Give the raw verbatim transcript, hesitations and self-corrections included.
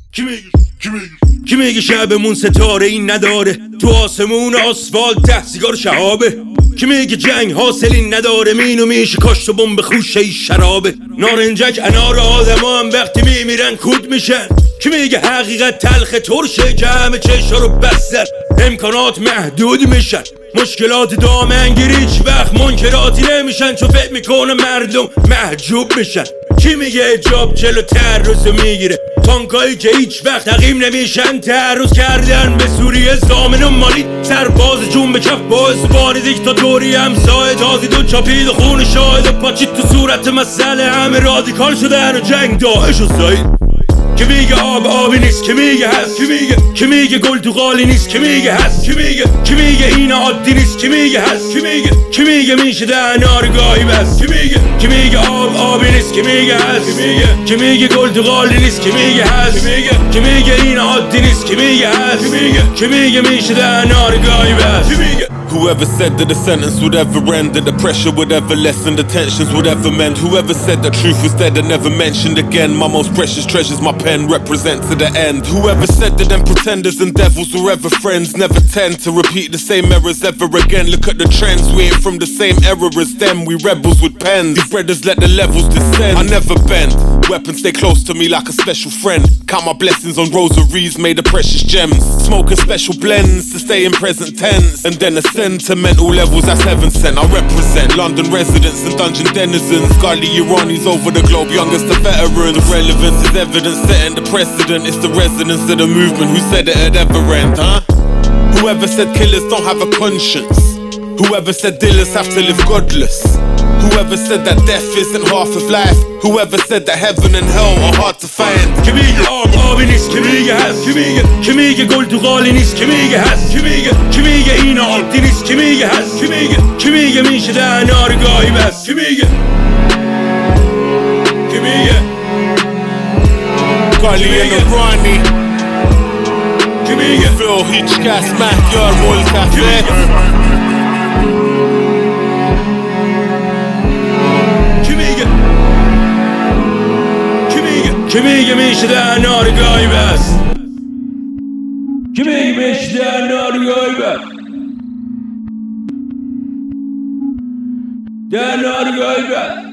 کی میگه کی میگه کی میگه شبمون ستاره این نداره، تو آسمون آسفالت ده سیگار شهابه. کی میگه جنگ حاصلی نداره، مینو میشه کاشت و بمب خوشه ای شرابه. نارنجک انار آدما هم وقتی میمیرن کود میشن. کی میگه حقیقت تلخ ترشه که همه چشا رو بستن، امکانات محدود میشن، مشکلات دامنگیری هیچ وقت منکراتی نمیشن، چون فکر میکنه مردم محجوب میشن. کی میگه اجاب جلو تعرضو میگیره، تانکایی که هیچ وقت تقیم نمیشن تعرض کردن به سوریه. زامن و مالی سرباز جون به کف باعث بانی دیکتاتوری همسایه، تازی دو چاپید و خون شاهد و پاچید تو صورت مسئله. همه رادیکال شدن و جنگ داعش و سایید. کی میگه آب آبی نیست، کی میگه هست، کی میگه کی میگه گل تو قالی نیست، کی میگه هست، کی میگه کی میگه این عادی نیست، کی میگه هست، کی میگه کی میگه میشه دهنار گاهی بس، کی میگه کی میگه آب آبی نیست، کی میگه هست، کی میگه کی میگه گل تو قالی نیست، کی میگه هست، کی میگه کی میگه این عادی نیست، کی میگه هست، کی میگه کی میگه میشه دهنار گاهی بس، کی میگه. Whoever said that the sentence would ever end, that the pressure would ever lessen, the tensions would ever mend. Whoever said that truth was dead and never mentioned again. My most precious treasures my pen represent to the end. Whoever said that them pretenders and devils were ever friends, never tend to repeat the same errors ever again. Look at the trends, we ain't from the same era as them. We rebels with pens, these brothers let the levels descend. I never bend, weapons stay close to me like a special friend. Count my blessings on rosaries made of precious gems. Smoking special blends to stay in present tense, and then ascend to mental levels that's heaven sent. I represent London residents and dungeon denizens, godly Iranis over the globe, youngest to veterans. The relevance is evidence, setting the precedent. It's the residents of the movement who said it'd ever end, huh? Whoever said killers don't have a conscience, whoever said dealers have to live godless, whoever said that death isn't half of life, whoever said that heaven and hell are hard to find. کی میگه آب آبی نیست، کی میگه هست، کی میگه کی میگه گل تو قالی نیست، کی میگه هست، کی میگه کی میگه این عادی نیست، کی میگه هست، کی میگه کی میگه میشه دهنار گاهی بس، کی میگه کی میگه قالی نورانی کی میگه فیل هیچ کس مهیار ملتفه. کی میگه میشه دهنار گاهی بس، کی میگه میشه دهنار گاهی بس، دهنار گاهی بس.